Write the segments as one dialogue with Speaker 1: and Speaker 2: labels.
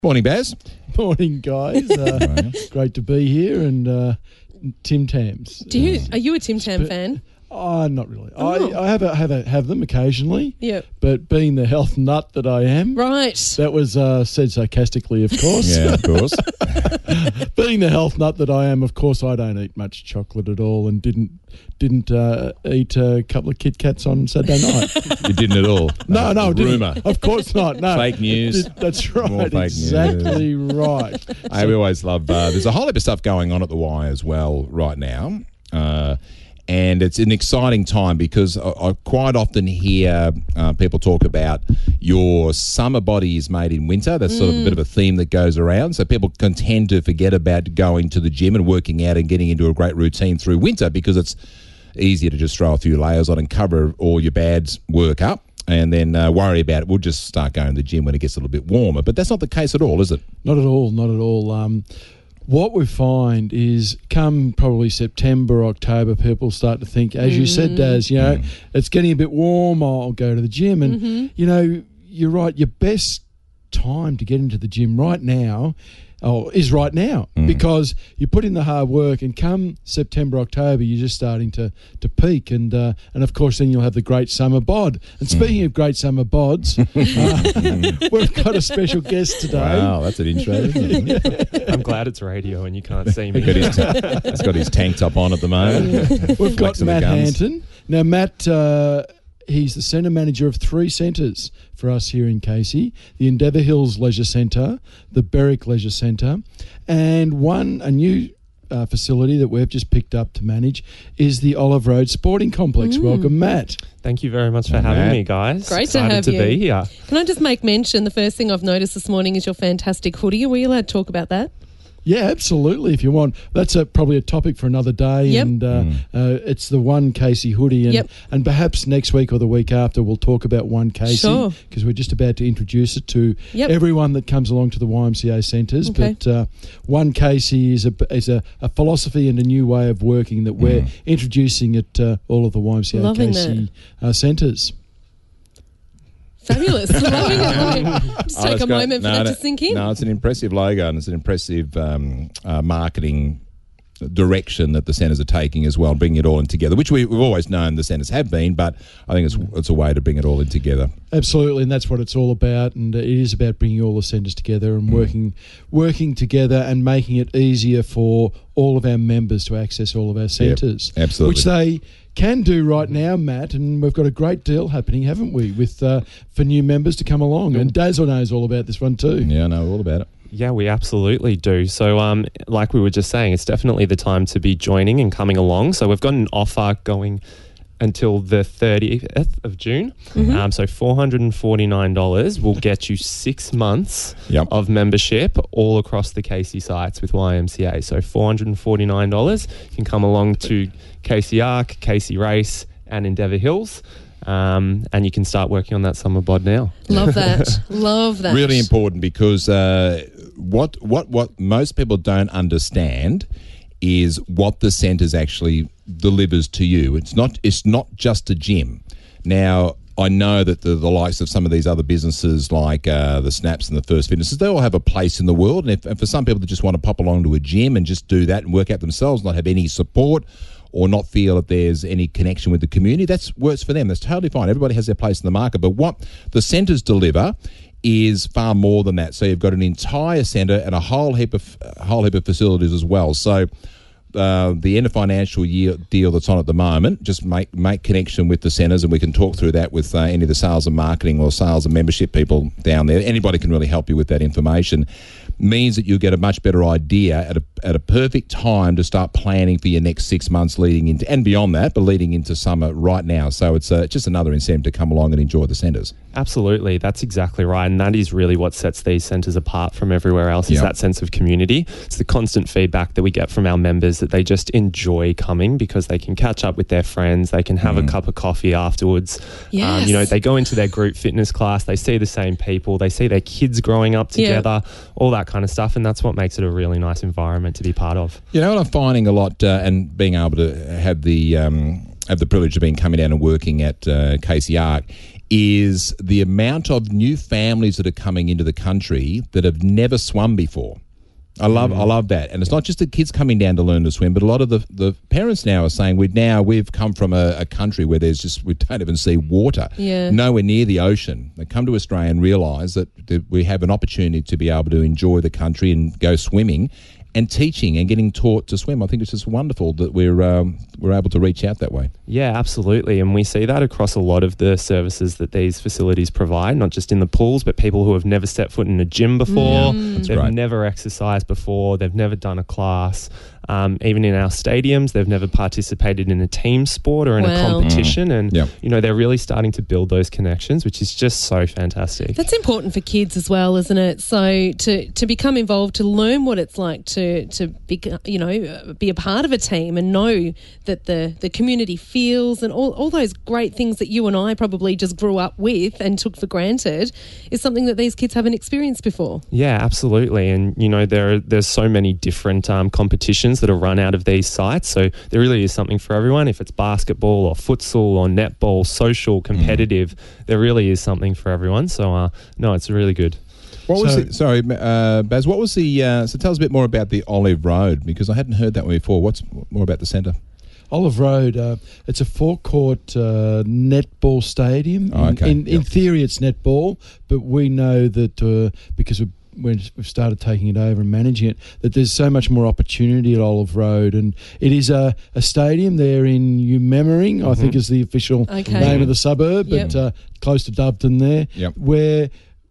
Speaker 1: Morning, Baz.
Speaker 2: Morning, guys. Great to be here, and Tim Tams.
Speaker 3: Are you a Tim Tam fan?
Speaker 2: Not really.
Speaker 3: Oh.
Speaker 2: I have them occasionally.
Speaker 3: Yep.
Speaker 2: But being the health nut that I am,
Speaker 3: Right.
Speaker 2: that was said sarcastically, of course.
Speaker 1: Yeah, of course.
Speaker 2: Being the health nut that I am, of course, I don't eat much chocolate at all, and didn't eat a couple of Kit Kats on Saturday night.
Speaker 1: You didn't at all.
Speaker 2: No, I didn't.
Speaker 1: Rumour.
Speaker 2: Of course not. No.
Speaker 1: Fake news.
Speaker 2: That's
Speaker 1: More
Speaker 2: right.
Speaker 1: fake
Speaker 2: Exactly right.
Speaker 1: We always love. There's a whole heap of stuff going on at the Y as well right now. And it's an exciting time because I quite often hear people talk about your summer body is made in winter. That's sort of a bit of a theme that goes around. So people can tend to forget about going to the gym and working out and getting into a great routine through winter because it's easier to just throw a few layers on and cover all your bad work up and then worry about it. We'll just start going to the gym when it gets a little bit warmer. But that's not the case at all, is it?
Speaker 2: Not at all. Not at all. What we find is come probably September, October, people start to think, as you said, Daz, it's getting a bit warm, I'll go to the gym. And, you're right, your best time to get into the gym right now is right now because you put in the hard work and come September, October, you're just starting to peak and of course then you'll have the great summer bod. And speaking of great summer bods, we've got a special guest today.
Speaker 1: Wow, that's an intro, isn't it?
Speaker 4: I'm glad it's radio and you can't see me.
Speaker 1: He's got his tank top on at the moment.
Speaker 2: We've got Matt Hanton. Now, Matt, he's the centre manager of 3 centres for us here in Casey, the Endeavour Hills Leisure Centre, the Berwick Leisure Centre, and a new facility that we've just picked up to manage is the Olive Road Sporting Complex. Welcome, Matt.
Speaker 4: Thank you very much for having me, guys.
Speaker 3: Great
Speaker 4: Excited
Speaker 3: to have you.
Speaker 4: be here.
Speaker 3: Can I just make mention, the first thing I've noticed this morning is your fantastic hoodie. Are we allowed to talk about that?
Speaker 2: Yeah, absolutely, if you want. That's probably a topic for another day.
Speaker 3: Yep.
Speaker 2: And it's the One Casey hoodie. And perhaps next week or the week after we'll talk about One Casey.
Speaker 3: Sure.
Speaker 2: Because we're just about to introduce it to everyone that comes along to the YMCA centres.
Speaker 3: Okay.
Speaker 2: But One Casey is a philosophy and a new way of working that we're introducing at all of the YMCA
Speaker 3: Loving
Speaker 2: Casey centres.
Speaker 3: Fabulous. Loving it. Just take a moment for that to sink in.
Speaker 1: No, it's an impressive logo and it's an impressive marketing direction that the centres are taking as well, bringing it all in together, which we've always known the centres have been, but I think it's a way to bring it all in together.
Speaker 2: Absolutely, and that's what it's all about, and it is about bringing all the centres together and working together and making it easier for all of our members to access all of our centres.
Speaker 1: Yep, absolutely.
Speaker 2: Which they can do right now, Matt, and we've got a great deal happening, haven't we, with for new members to come along. And Dazzle knows all about this one too.
Speaker 1: Yeah, I know all about it.
Speaker 4: Yeah, we absolutely do. So like we were just saying, it's definitely the time to be joining and coming along. So we've got an offer going until the 30th of June. So $449 will get you 6 months of membership all across the Casey sites with YMCA. So $449. You can come along to Casey Arc, Casey Race and Endeavour Hills. And you can start working on that summer bod now.
Speaker 3: Love that. Love that.
Speaker 1: Really important because what most people don't understand is what the centres actually delivers to you. It's not just a gym. Now, I know that the likes of some of these other businesses like the Snaps and the First Fitnesses, they all have a place in the world. And for some people that just want to pop along to a gym and just do that and work out themselves, not have any support or not feel that there's any connection with the community, that works for them. That's totally fine. Everybody has their place in the market. But what the centres deliver is far more than that. So you've got an entire centre and a whole heap of facilities as well. So the end of financial year deal that's on at the moment, just make connection with the centres, and we can talk through that with any of the sales and marketing or sales and membership people down there. Anybody can really help you with that information. Means that you'll get a much better idea at a perfect time to start planning for your next 6 months leading into, and beyond that, but leading into summer right now. So it's just another incentive to come along and enjoy the centres.
Speaker 4: Absolutely. That's exactly right. And that is really what sets these centres apart from everywhere else, is that sense of community. It's the constant feedback that we get from our members that they just enjoy coming because they can catch up with their friends, they can have a cup of coffee afterwards.
Speaker 3: Yes.
Speaker 4: They go into their group fitness class, they see the same people, they see their kids growing up together, all that kind of stuff, and that's what makes it a really nice environment to be part of.
Speaker 1: You know what I'm finding a lot, and being able to have the privilege of being coming down and working at Casey Arc, is the amount of new families that are coming into the country that have never swum before. I love that. And it's not just the kids coming down to learn to swim, but a lot of the parents now are saying we've come from a country where we don't even see water, nowhere near the ocean. They come to Australia and realise that we have an opportunity to be able to enjoy the country and go swimming and teaching and getting taught to swim. I think it's just wonderful that we're able to reach out that way.
Speaker 4: Yeah, absolutely. And we see that across a lot of the services that these facilities provide, not just in the pools, but people who have never stepped foot in a gym before, they've never exercised before, they've never done a class. Even in our stadiums, they've never participated in a team sport or in a competition. And, they're really starting to build those connections, which is just so fantastic.
Speaker 3: That's important for kids as well, isn't it? So to become involved, to learn what it's like to be a part of a team and know that the community feels and all those great things that you and I probably just grew up with and took for granted is something that these kids haven't experienced before.
Speaker 4: Yeah, absolutely. And, there's so many different competitions that are run out of these sites. So there really is something for everyone. If it's basketball or futsal or netball, social, competitive, there really is something for everyone. So, no, it's really good.
Speaker 1: Baz, what was so tell us a bit more about the Olive Road, because I hadn't heard that one before. What's more about the centre?
Speaker 2: Olive Road, it's a four-court netball stadium. In theory, it's netball, but we know that because we've started taking it over and managing it, that there's so much more opportunity at Olive Road. And it is a stadium there in Umemmering, I think is the official name of the suburb, but close to Doveton there, where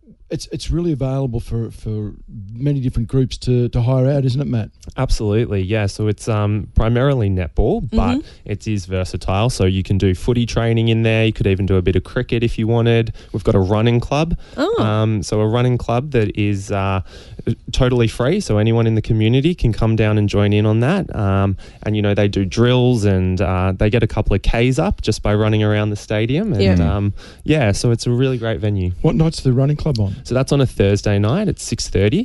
Speaker 2: it's really available for many different groups to hire out, isn't it, Matt?
Speaker 4: Absolutely, yeah. So it's primarily netball, but it is versatile. So you can do footy training in there. You could even do a bit of cricket if you wanted. We've got a running club. So a running club that is totally free. So anyone in the community can come down and join in on that. And, they do drills and they get a couple of Ks up just by running around the stadium. And, so it's a really great venue.
Speaker 2: What night's the running club on?
Speaker 4: So that's on a Thursday night at 6:30.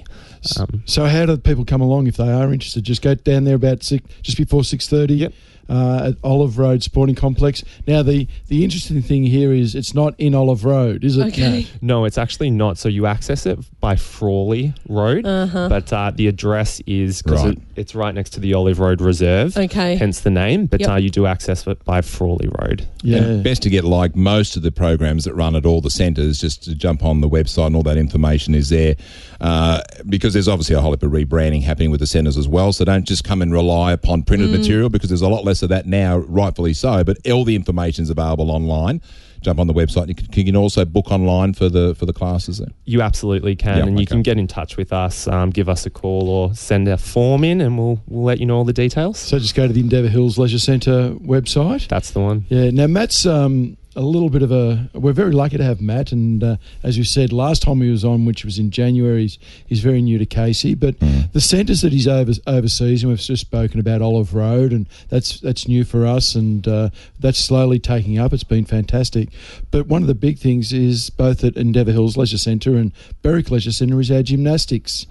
Speaker 2: So how do people come along if they are interested? Just go down there about just before 6:30 at Olive Road Sporting Complex. Now, the interesting thing here is it's not in Olive Road, is it?
Speaker 3: Okay.
Speaker 4: No, it's actually not. So you access it by Frawley Road, but the address is because it's right next to the Olive Road Reserve, hence the name, but you do access it by Frawley Road.
Speaker 1: Yeah. And best to get like most of the programs that run at all the centres, just to jump on the website and all that information is there, because there's obviously a whole heap of rebranding happening with the centres as well, so don't just come and rely upon printed material, because there's a lot less of that now, rightfully so, but all the information is available online. Jump on the website. You can also book online for the classes there.
Speaker 4: You absolutely can, and you can get in touch with us, give us a call or send a form in, and we'll let you know all the details.
Speaker 2: So just go to the Endeavour Hills Leisure Centre website.
Speaker 4: That's the one.
Speaker 2: Yeah. Now Matt's a little bit of we're very lucky to have Matt, and as you said last time he was on, which was in January, he's very new to Casey, but the centres that he's overseas, and we've just spoken about Olive Road, and that's new for us, and that's slowly taking up. It's been fantastic. But one of the big things is both at Endeavour Hills Leisure Centre and Berwick Leisure Centre is our gymnastics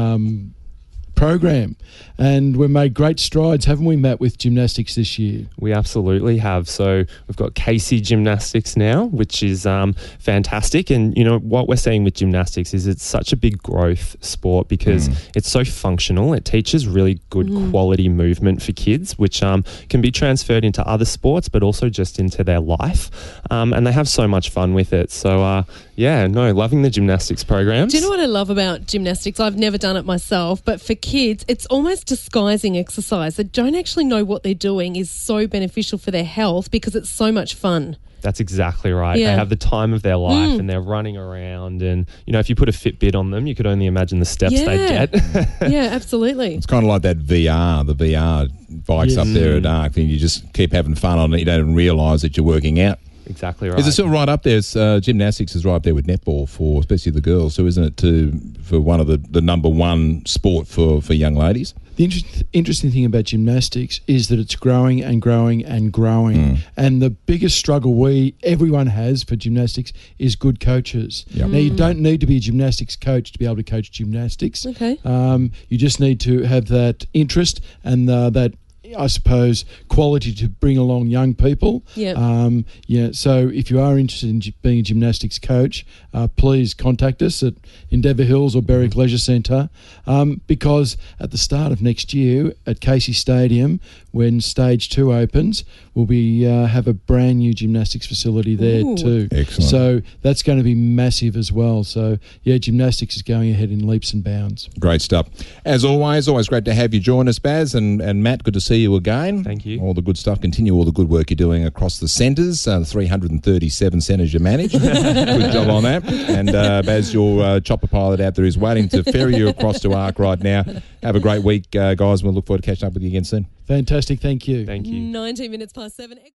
Speaker 2: program, and we've made great strides, haven't we, Matt, with gymnastics this year?
Speaker 4: We absolutely have. So we've got Casey Gymnastics now, which is fantastic. And what we're seeing with gymnastics is it's such a big growth sport because it's so functional. It teaches really good quality movement for kids, which can be transferred into other sports, but also just into their life. And they have so much fun with it. So loving the gymnastics programs.
Speaker 3: Do you know what I love about gymnastics? I've never done it myself, but for kids, it's almost disguising exercise. They don't actually know what they're doing is so beneficial for their health because it's so much fun.
Speaker 4: That's exactly right. Yeah. They have the time of their life and they're running around, and if you put a Fitbit on them, you could only imagine the steps they'd get.
Speaker 3: Yeah, absolutely.
Speaker 1: It's kind of like that the VR bikes up there at Arc, and you just keep having fun on it. You don't even realise that you're working out.
Speaker 4: Exactly right.
Speaker 1: Is it still right up there? Gymnastics is right up there with netball for especially the girls. So isn't it for one of the number one sport for young ladies?
Speaker 2: The interesting thing about gymnastics is that it's growing and growing and growing. And the biggest struggle everyone has for gymnastics is good coaches. Now, you don't need to be a gymnastics coach to be able to coach gymnastics.
Speaker 3: Okay.
Speaker 2: You just need to have that interest and that I suppose, quality to bring along young people.
Speaker 3: Yep.
Speaker 2: So if you are interested in being a gymnastics coach, please contact us at Endeavour Hills or Berwick Leisure Centre, because at the start of next year at Casey Stadium, when Stage 2 opens, we'll be have a brand new gymnastics facility there too.
Speaker 1: Excellent.
Speaker 2: So that's going to be massive as well. So, yeah, gymnastics is going ahead in leaps and bounds.
Speaker 1: Great stuff. As always great to have you join us, Baz, and Matt, good to see you again.
Speaker 4: Thank you.
Speaker 1: All the good stuff. Continue all the good work you're doing across the centres, 337 centres you manage. Good job on that. And Baz, your chopper pilot out there is waiting to ferry you across to ARC right now. Have a great week, guys. We'll look forward to catching up with you again soon.
Speaker 2: Fantastic. Thank you.
Speaker 4: Thank you.
Speaker 3: 19 minutes past 7.